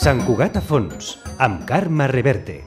Sant Cugat a fons, amb Carme Reverte.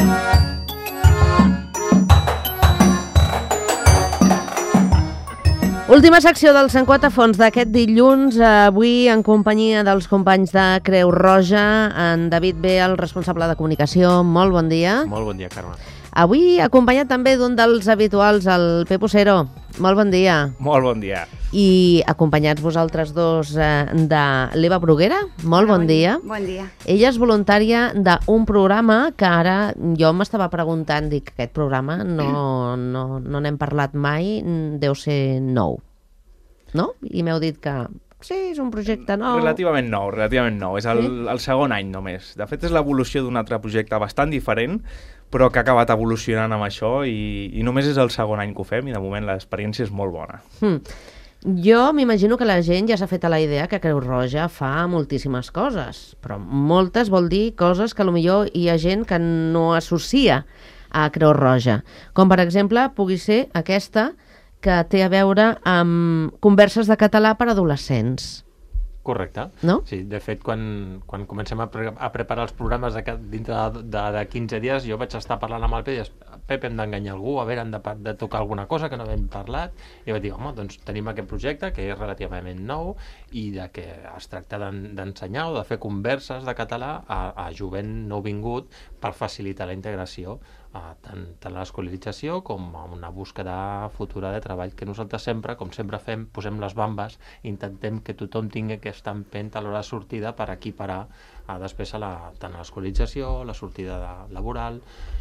Última secció del Sant Cugat a fons d'aquest dilluns, avui en companyia dels companys de Creu Roja, en David B, el responsable de comunicació. Molt bon dia. Molt bon dia, Carme. Avui acompanyat també d'un dels habituals, el Pepo Cero. Molt bon dia. Molt bon dia. I acompanyats vosaltres dos de l'Eva Bruguera. Molt bon dia. Bon dia. Ella és voluntària d'un programa que ara jo m'estava preguntant, dic, aquest programa no n'hem parlat mai, deu ser nou, no? I m'heu dit que sí, és un projecte nou. Relativament nou. És el segon any només. De fet, és l'evolució d'un altre projecte bastant diferent, però que ha acabat evolucionant amb això i només és el segon any que ho fem i de moment l'experiència és molt bona. Jo m'imagino que la gent ja s'ha fet a la idea que Creu Roja fa moltíssimes coses, però moltes vol dir coses que potser hi ha gent que no associa a Creu Roja, com per exemple pugui ser aquesta que té a veure amb converses de català per a adolescents. Correcte. No? Sí, de fet, quan comencem a preparar els programes dintre de 15 dies, jo vaig estar parlant amb el Pep i dius, Pep, hem d'enganyar algú, a veure, hem de tocar alguna cosa que no hem parlat, i vaig dir, home, doncs tenim aquest projecte que és relativament nou i de que es tracta d'ensenyar o de fer converses de català a jovent nouvingut per facilitar la integració tant a l'escolarització com a una búsqueda futura de treball, que nosaltres sempre, com sempre fem, posem les bambes, intentem que tothom tingui aquesta empenta a l'hora de sortida per equiparar després tant a l'escolarització, la sortida laboral.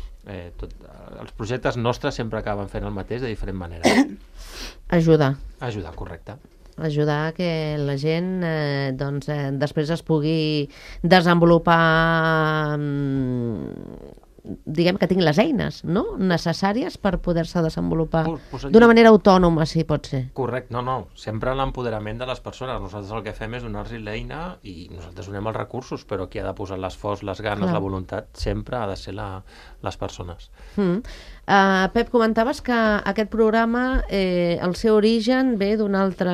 Els projectes nostres sempre acaben fent el mateix de diferent manera. Ajudar, correcte. ajudar que la gent després es pugui desenvolupar, diguem que tingui les eines, no?, necessàries per poder-se desenvolupar d'una manera autònoma, si pot ser. Correcte, no, sempre l'empoderament de les persones. Nosaltres el que fem és donar-los l'eina i nosaltres donem els recursos, però qui ha de posar l'esforç, les ganes, la voluntat, sempre ha de ser les persones. Pep, comentaves que aquest programa, el seu origen ve d'un altre.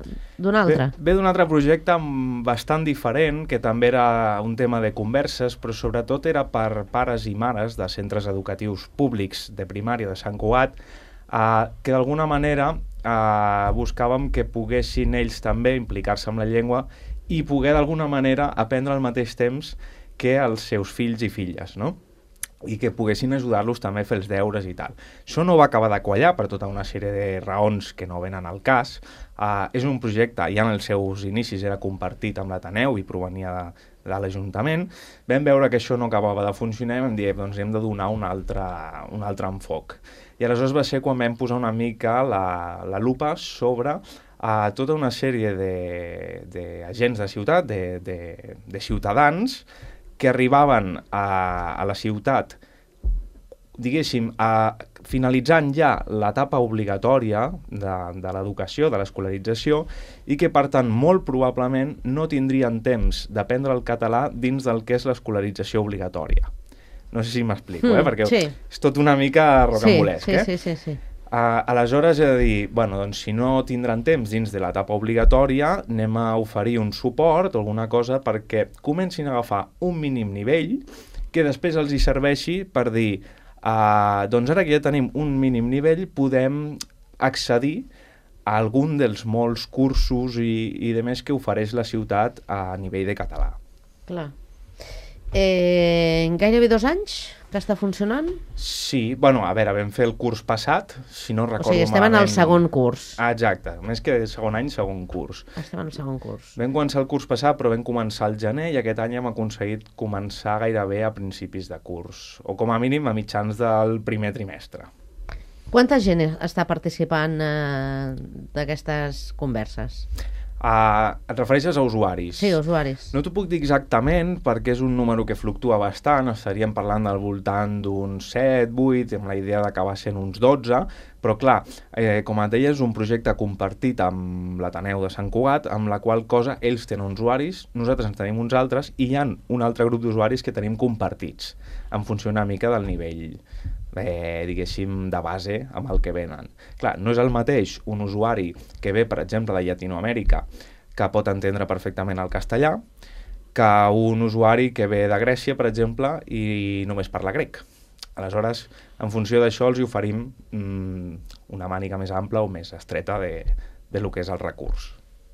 Ve d'un altre projecte bastant diferent, que també era un tema de converses, però sobretot era per pares i mares de centres educatius públics de primària de Sant Cugat, que d'alguna manera buscàvem que poguessin ells també implicar-se amb la llengua i poder d'alguna manera aprendre al mateix temps que els seus fills i filles, no?, i que poguessin ajudar-los també a fer els deures i tal. Això no va acabar de quallar per tota una sèrie de raons que no venen al cas. És un projecte, ja en els seus inicis era compartit amb l'Ateneu i provenia de l'Ajuntament. Vam veure que això no acabava de funcionar i vam dir, doncs hem de donar un altre enfoc. I aleshores va ser quan vam posar una mica la lupa sobre tota una sèrie d'agents de ciutat, de ciutadans, que arribaven a la ciutat, diguéssim, finalitzant ja l'etapa obligatòria de l'educació, de l'escolarització, i que, per tant, molt probablement no tindrien temps d'aprendre el català dins del que és l'escolarització obligatòria. No sé si m'explico, perquè és tot una mica rocambolesc. Sí. Aleshores he de dir, doncs si no tindran temps dins de l'etapa obligatòria, anem a oferir un suport o alguna cosa perquè comencin a agafar un mínim nivell que després els hi serveixi per dir, doncs ara que ja tenim un mínim nivell podem accedir a algun dels molts cursos i de més que ofereix la ciutat a nivell de català. Clar. Gairebé 2 anys que està funcionant? Sí, a veure, vam fer el curs passat, si no recordo malament. O sigui, estem en el segon curs. Exacte, més que segon any, segon curs. Estem en el segon curs. Vam començar el curs passat, però vam començar al gener i aquest any hem aconseguit començar gairebé a principis de curs, o com a mínim a mitjans del primer trimestre. Quanta gent està participant d'aquestes converses? Et refereixes a usuaris? Sí, usuaris. No t'ho puc dir exactament perquè és un número que fluctua bastant, estaríem parlant del voltant d'uns 7, 8, amb la idea d'acabar sent uns 12, però clar, com et deia, és un projecte compartit amb l'Ateneu de Sant Cugat, amb la qual cosa ells tenen uns usuaris, nosaltres en tenim uns altres, i hi ha un altre grup d'usuaris que tenim compartits, en funció una mica del nivell diguéssim, de base amb el que venen. Clar, no és el mateix un usuari que ve, per exemple, de Llatinoamèrica, que pot entendre perfectament el castellà, que un usuari que ve de Grècia, per exemple, i només parla grec. Aleshores, en funció d'això, els oferim una màniga més ampla o més estreta de lo que és el recurs.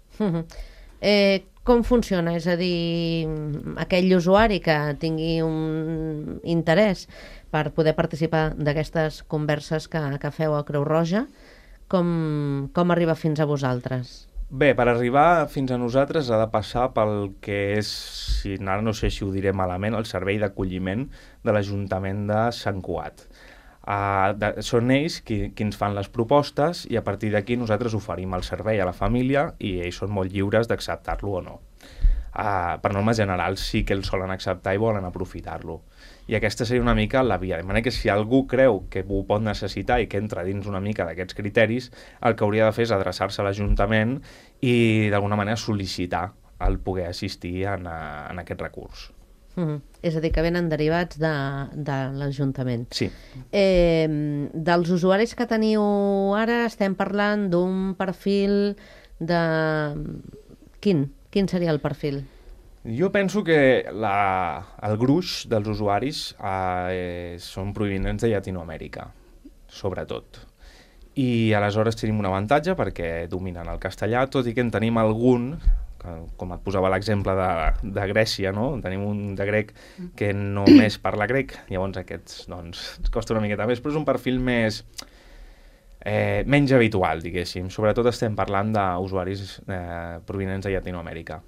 Com funciona? És a dir, aquell usuari que tingui un interès per poder participar d'aquestes converses que feu a Creu Roja, com arriba fins a vosaltres? Bé, per arribar fins a nosaltres ha de passar pel que és, ara no sé si ho diré malament, el servei d'acolliment de l'Ajuntament de Sant Cugat. Són ells qui ens fan les propostes i a partir d'aquí nosaltres oferim el servei a la família i ells són molt lliures d'acceptar-lo o no. Per norma general sí que el solen acceptar i volen aprofitar-lo. I aquesta seria una mica la via. De manera que si algú creu que ho pot necessitar i que entra dins una mica d'aquests criteris, el que hauria de fer és adreçar-se a l'Ajuntament i d'alguna manera sol·licitar el poder assistir en aquest recurs. És a dir, que venen derivats de l'Ajuntament. Sí. Dels usuaris que teniu ara estem parlant d'un perfil de... Quin seria el perfil? Jo penso que el gruix dels usuaris són provinents de Llatinoamèrica, sobretot. I aleshores tenim un avantatge perquè dominen el castellà, tot i que en tenim algun, com et posava l'exemple de Grècia, no? Tenim un de grec que només parla grec, llavors aquests doncs, ens costa una miqueta més, però és un perfil menys habitual, diguéssim. Sobretot estem parlant d'usuaris provinents de Llatinoamèrica.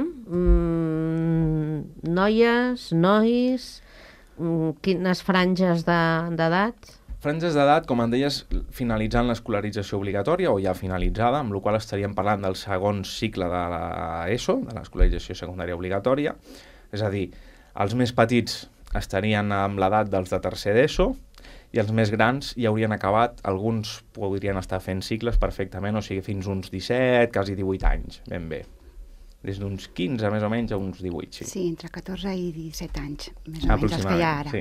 Noies, nois, quines franges d'edat? Franges d'edat, com en deies, finalitzant l'escolarització obligatòria o ja finalitzada, amb la qual estaríem parlant del segon cicle de l'ESO, de l'escolarització secundària obligatòria. És a dir, els més petits estarien amb l'edat dels de tercer d'ESO i els més grans ja haurien acabat, alguns podrien estar fent cicles perfectament, o sigui, fins uns 17, quasi 18 anys, ben bé. Des d'uns 15, més o menys, a uns 18, sí. Sí, entre 14 i 17 anys, més o menys, els que hi ha ara. Sí.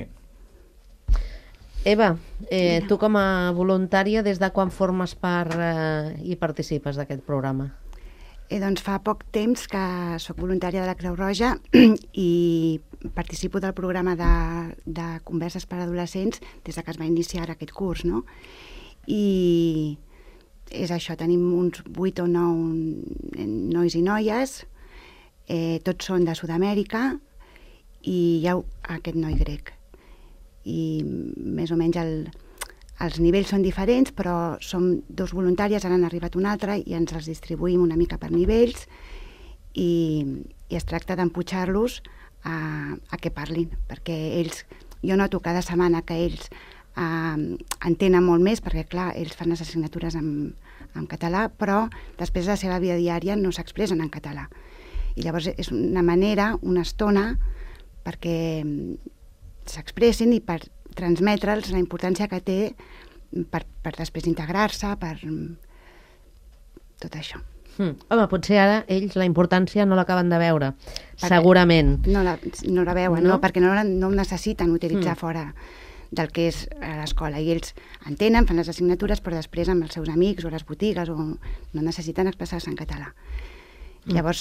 Eva, tu com a voluntària, des de quan formes part i participes d'aquest programa? Doncs fa poc temps que sóc voluntària de la Creu Roja i participo del programa de converses per a adolescents des que es va iniciar aquest curs, no? I és això, tenim uns 8 o 9 nois i noies, tots són de Sud-amèrica i hi ha aquest noi grec. I més o menys els nivells són diferents, però som 2 voluntàries, ara han arribat un altre i ens els distribuïm una mica per nivells i es tracta d'empujar-los a que parlin, perquè ells, jo noto cada setmana que ells entenen molt més, perquè clar, ells fan les assignatures en català, però després de la seva vida diària no s'expressen en català. I llavors és una manera, una estona, perquè s'expressin i per transmetre'ls la importància que té per després integrar-se, per tot això. Home, potser ara ells la importància no l'acaben de veure, segurament. No la veuen, no? Perquè no ho necessiten utilitzar fora del que és a l'escola. I ells entenen, fan les assignatures, però després amb els seus amics o les botigues no necessiten expressar-se en català. Llavors,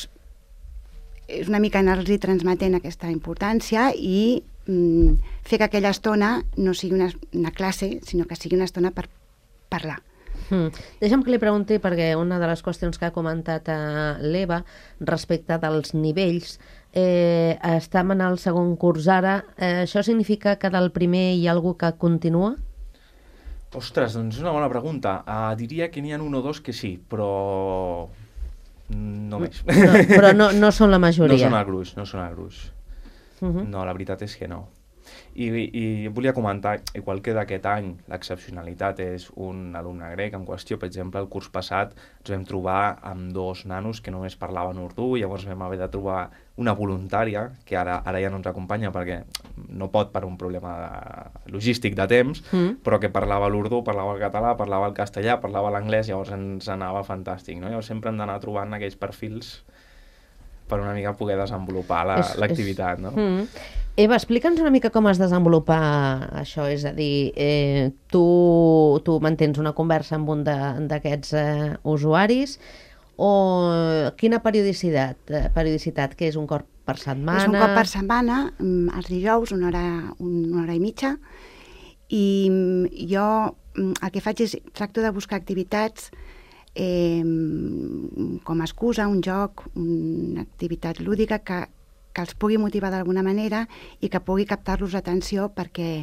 és una mica anar-los transmetent aquesta importància i fer que aquella estona no sigui una classe, sinó que sigui una estona per parlar. Deixa'm que li pregunti, perquè una de les qüestions que ha comentat l'Eva respecte dels nivells, estem en el segon curs ara, això significa que del primer hi ha algú que continua? Ostres, doncs és una bona pregunta. Diria que n'hi ha un o dos que sí, però no més. Però no són la majoria. No són el gruix. No, la veritat és que no. I volia comentar, igual que d'aquest any l'excepcionalitat és un alumne grec en qüestió, per exemple, el curs passat ens vam trobar amb 2 nanos que només parlaven urdú, llavors vam haver de trobar una voluntària, que ara ja no ens acompanya perquè no pot per un problema logístic de temps, però que parlava l'urdú, parlava el català, parlava el castellà, parlava l'anglès, llavors ens anava fantàstic, no? Llavors sempre hem d'anar trobant aquells perfils per una mica poder desenvolupar l'activitat, no? Eva, explica'ns una mica com es desenvolupa això, és a dir, tu mantens una conversa amb un d'aquests usuaris, o quina periodicitat, que és un cop per setmana? És un cop per setmana, els dijous, una hora i mitja, i jo el que faig és tracto de buscar activitats com a excusa, un joc, una activitat lúdica que els pugui motivar d'alguna manera i que pugui captar-los l'atenció perquè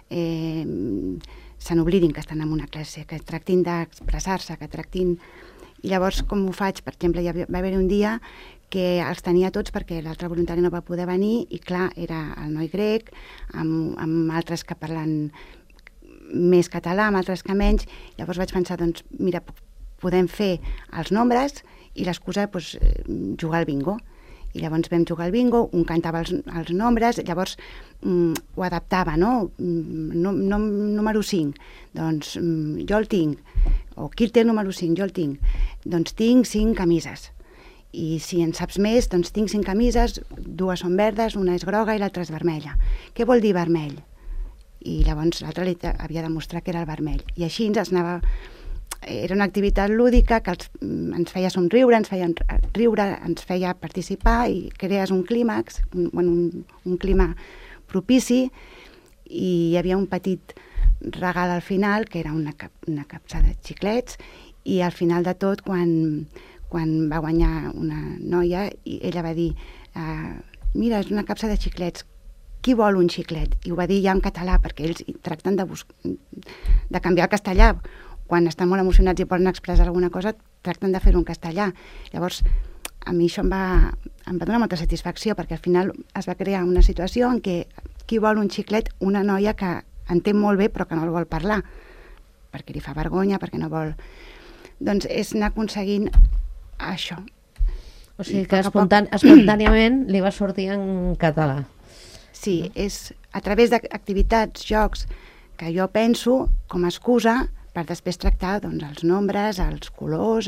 se n'oblidin que estan en una classe, que tractin d'expressar-se, que tractin... I llavors, com ho faig? Per exemple, va haver un dia que els tenia tots perquè l'altre voluntari no va poder venir i, clar, era el noi grec, amb altres que parlen més català, amb altres que menys. Llavors vaig pensar, doncs, mira, podem fer els nombres i l'excusa, doncs, jugar al bingo. I llavors vam jugar al bingo, un cantava els nombres, llavors ho adaptava, no? Número 5, doncs jo el tinc, o qui el té el número 5, jo el tinc, doncs tinc 5 camises. I si en saps més, doncs tinc 5 camises, 2 són verdes, una és groga i l'altra és vermella. Què vol dir vermell? I llavors l'altre havia de mostrar que era el vermell. I així ens anava... Era una activitat lúdica que ens feia somriure, ens feia riure, ens feia participar i crees un clímax, un clima propici, i hi havia un petit regal al final, que era una capsa de xiclets, i al final de tot, quan va guanyar una noia, ella va dir mira, és una capsa de xiclets, qui vol un xiclet? I ho va dir ja en català, perquè ells tracten de canviar el castellà. Quan estan molt emocionats i volen expressar alguna cosa, tracten de fer-ho en castellà. Llavors, a mi això em va donar molta satisfacció, perquè al final es va crear una situació en què qui vol un xiclet, una noia que entén molt bé però que no el vol parlar, perquè li fa vergonya, perquè no vol... Doncs és anar aconseguint això. O sigui que espontàniament li va sortir en català. Sí, és a través d'activitats, jocs, que jo penso com a excusa per després tractar doncs, els nombres, els colors,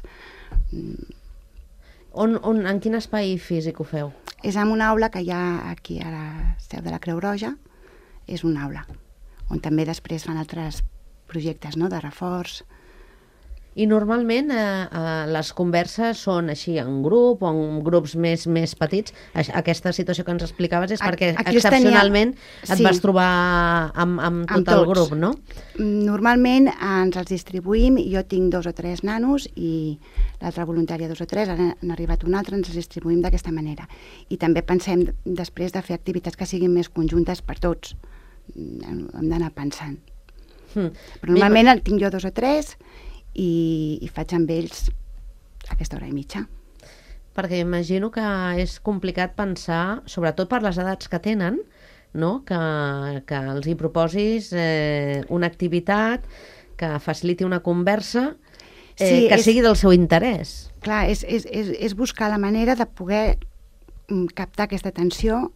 En quin espai físic ho feu? És en una aula que hi ha aquí a la seu de la Creu Roja, és una aula, on també després fan altres projectes, no?, de reforç. I normalment les converses són així en grup o en grups més petits? Aquesta situació que ens explicaves és perquè excepcionalment et vas trobar amb tot el grup, no? Normalment ens els distribuïm, jo tinc 2 o 3 nanos i l'altra voluntària 2 o 3, ara han arribat un altre, ens els distribuïm d'aquesta manera. I també pensem després de fer activitats que siguin més conjuntes per tots. Hem d'anar pensant. Però normalment tinc jo 2 o 3 i faig amb ells aquesta hora i mitja. Perquè imagino que és complicat pensar, sobretot per les edats que tenen, no?, que els hi proposis una activitat que faciliti una conversa que sigui del seu interès. Clar, és buscar la manera de poder captar aquesta atenció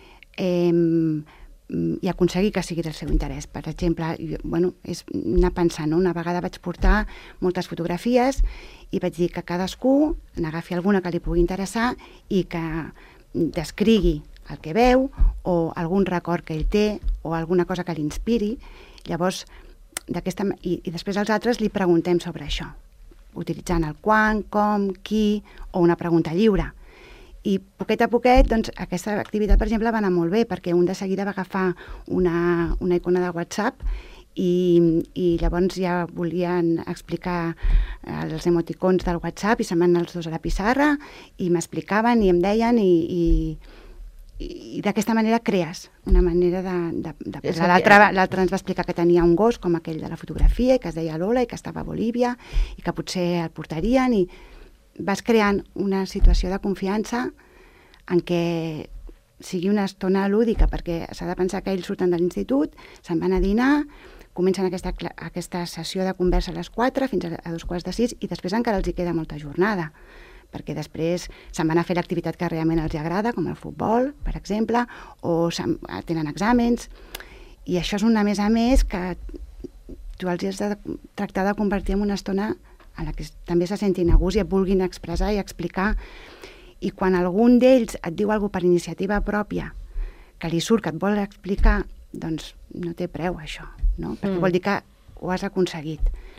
i aconseguir que sigui del seu interès. Per exemple, és anar pensant, no? Una vegada vaig portar moltes fotografies i vaig dir que cadascú n'agafi alguna que li pugui interessar i que descrigui el que veu o algun record que ell té o alguna cosa que l'inspiri. Llavors, i després als altres li preguntem sobre això, utilitzant el quan, com, qui o una pregunta lliure. I poquet a poquet, doncs, aquesta activitat, per exemple, va anar molt bé, perquè un de seguida va agafar una icona de WhatsApp i llavors ja volien explicar els emoticons del WhatsApp i se'n van els dos a la pissarra i m'explicaven i em deien i d'aquesta manera crees una manera de parlar. L'altre ens va explicar que tenia un gos com aquell de la fotografia i que es deia Lola i que estava a Bolívia i que potser el portarien i vas creant una situació de confiança en què sigui una estona lúdica, perquè s'ha de pensar que ells surten de l'institut, se'n van a dinar, comencen aquesta sessió de conversa a les 4 fins a 2:45 i després encara els hi queda molta jornada, perquè després se'n van a fer l'activitat que realment els agrada, com el futbol, per exemple, o tenen exàmens, i això és una més a més que tu els has de tractar de convertir en una estona en la que també se sentin a gust i et vulguin expressar i explicar. I quan algun d'ells et diu alguna cosa per iniciativa pròpia, que li surt, que et vol explicar, doncs no té preu això, no? Perquè vol dir que ho has aconseguit.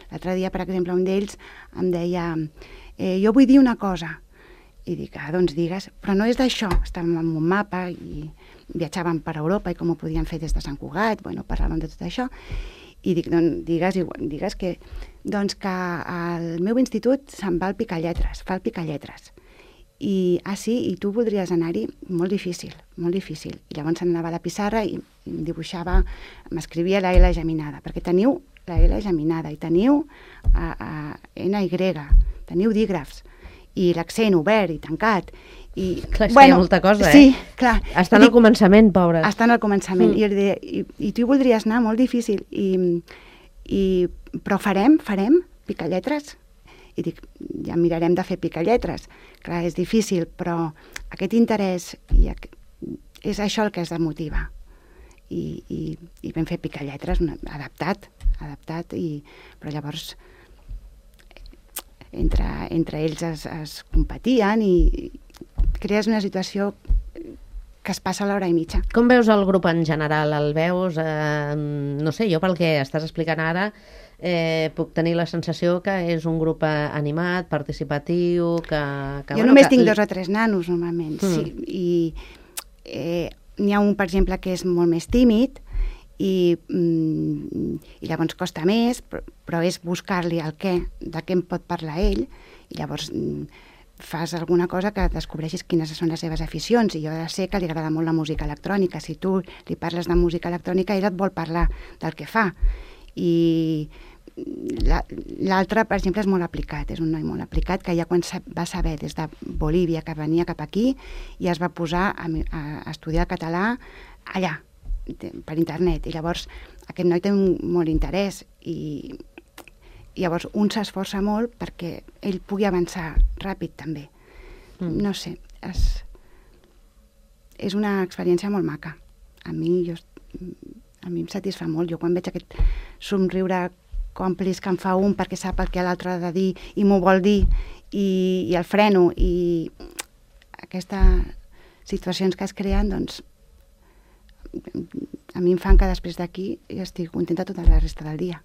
L'altre dia, per exemple, un d'ells em deia jo vull dir una cosa. I dic, doncs digues, però no és d'això. Estàvem en un mapa i viatjàvem per Europa i com ho podíem fer des de Sant Cugat, bueno, parlàvem de tot això. I dic, doncs digues que al meu institut se'n va al Picalletres, fa el Picalletres. I sí, i tu voldries anar-hi? Molt difícil, molt difícil. I llavors anava a la pissarra i em dibuixava, m'escrivia la L geminada, perquè teniu la L geminada i teniu NY, teniu dígrafs, i l'accent obert i tancat. I, clar, feia molta cosa, Sí, clar. Estan al començament, pobres. Estan al començament. I tu hi voldries anar, molt difícil. Però farem Picalletres? I dic, ja mirarem de fer Picalletres. Clar, és difícil, però aquest interès és això el que es motiva. I vam fer Picalletres adaptat, però llavors entre ells es competien i crees una situació que es passa a l'hora i mitja. Com veus el grup en general? El veus, no sé, jo pel que estàs explicant ara, puc tenir la sensació que és un grup animat, participatiu, que jo només tinc 2 o 3 nanos, normalment, sí. I n'hi ha un, per exemple, que és molt més tímid i llavors costa més, però és buscar-li de què en pot parlar ell, i llavors fas alguna cosa que descobreixis quines són les seves aficions, i jo sé que li agrada molt la música electrònica. Si tu li parles de música electrònica, ell et vol parlar del que fa. I l'altre, per exemple, és molt aplicat, és un noi molt aplicat, que ja quan va saber des de Bolívia que venia cap aquí, ja es va posar a estudiar català allà, per internet, i llavors aquest noi té molt interès, i llavors un s'esforça molt perquè ell pugui avançar ràpid també. No sé, és una experiència molt maca. A mi em satisfà molt. Jo quan veig aquest somriure còmplice que em fa un perquè sap el que l'altre ha de dir i m'ho vol dir, i el freno, i aquestes situacions que es creen, doncs a mi em fan que després d'aquí estic contenta tota la resta del dia.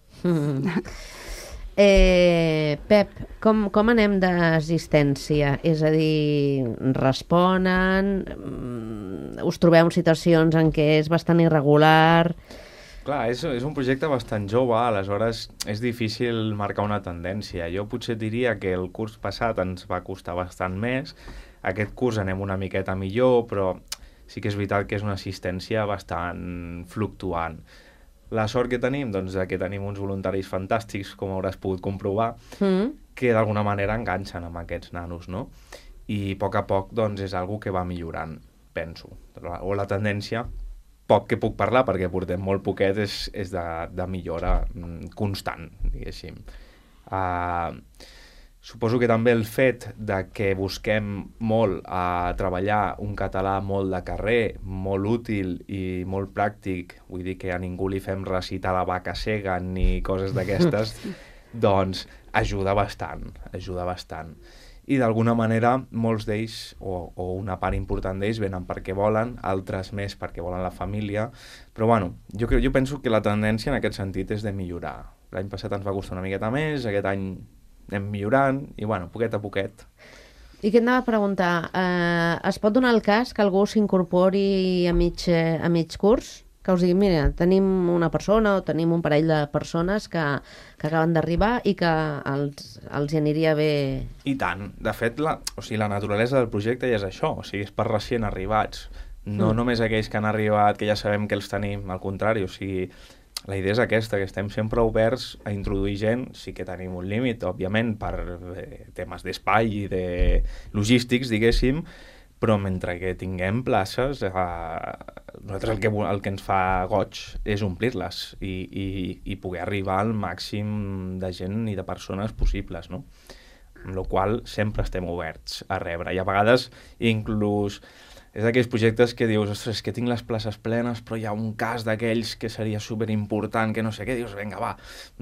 Pep, com anem d'assistència? És a dir, responen? Us trobeu en situacions en què és bastant irregular? Clar, és un projecte bastant jove, aleshores és difícil marcar una tendència. Jo potser diria que el curs passat ens va costar bastant més, aquest curs anem una miqueta millor, però sí que és veritat que és una assistència bastant fluctuant. La sort que tenim, doncs, que tenim uns voluntaris fantàstics, com hauràs pogut comprovar, que d'alguna manera enganxen amb aquests nanos, no? I a poc, doncs, és algo que va millorant, penso. O la tendència, poc que puc parlar, perquè portem molt poquet, és de millora constant, diguéssim. Suposo que també el fet de que busquem molt a treballar un català molt de carrer, molt útil i molt pràctic, vull dir que a ningú li fem recitar la vaca cega ni coses d'aquestes, doncs ajuda bastant. I d'alguna manera molts d'ells, o una part important d'ells, venen perquè volen, altres més perquè volen la família, però bueno, jo penso que la tendència en aquest sentit és de millorar. L'any passat ens va costar una miqueta més, aquest any anem millorant, i bueno, poquet a poquet. I què et anava a preguntar? Es pot donar el cas que algú s'incorpori a mig curs? Que us digui, mira, tenim una persona o tenim un parell de persones que acaben d'arribar i que els aniria bé... I tant. De fet, la naturalesa del projecte ja és això, o sigui, és per recient arribats. No només aquells que han arribat, que ja sabem que els tenim, al contrari, o sigui, la idea és aquesta, que estem sempre oberts a introduir gent. Sí que tenim un límit, òbviament, per temes d'espai i de logístics, diguéssim, però mentre que tinguem places, nosaltres el que ens fa goig és omplir-les i poder arribar al màxim de gent i de persones possibles, no? Amb la qual cosa sempre estem oberts a rebre. I a vegades, inclús, és d'aquells projectes que dius, ostres, que tinc les places plenes, però hi ha un cas d'aquells que seria superimportant, que no sé què, dius, vinga, va,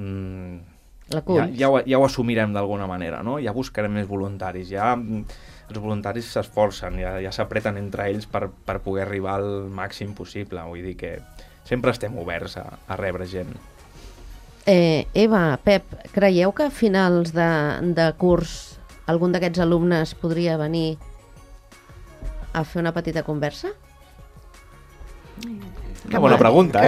ja ho assumirem d'alguna manera, no? Ja buscarem més voluntaris, ja els voluntaris s'esforcen, ja s'apreten entre ells per poder arribar al màxim possible, vull dir que sempre estem oberts a rebre gent. Eva, Pep, creieu que a finals de curs algun d'aquests alumnes podria venir a fer una petita conversa? Una bona pregunta,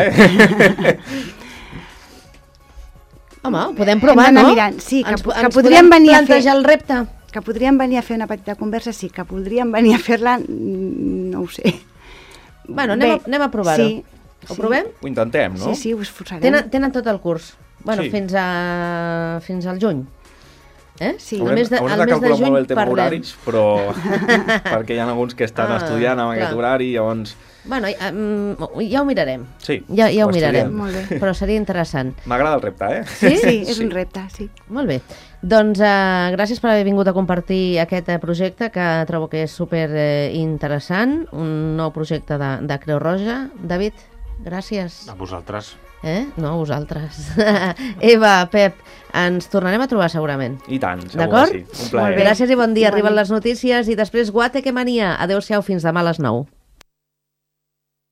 Home, ho podem provar, Hem d'anar no? mirant. Sí, que ens podríem podem venir a fer... plantejar el repte. Que podríem venir a fer una petita conversa, sí. Que podríem venir a fer-la, no ho sé. Bueno, anem a provar-ho. Sí. Ho provem? Ho intentem, no? Sí, ho esforçarem. Tenen tot el curs. Bueno, Sí. fins al juny. Sí. El mes de calcular juny molt bé el tema parlem. horaris, però perquè hi ha alguns que estan estudiant amb aquest clar. horari, llavors... Bueno, ja ho mirarem. Sí, Ja ho ho mirarem. estudiem. Molt bé. Però seria interessant. M'agrada el repte, Sí? Sí, és un repte, sí. Molt bé. Doncs gràcies per haver vingut a compartir aquest projecte que trobo que és super interessant, un nou projecte de Creu Roja. David, gràcies. A vosaltres. No, a vosaltres. Eva, Pep, ens tornarem a trobar segurament. I tant, segur D'acord? que sí. Un plaer. Gràcies i bon dia. Bon Arriben dia. les notícies i després Guateque Mania. Adéu-siau, fins demà a les 9.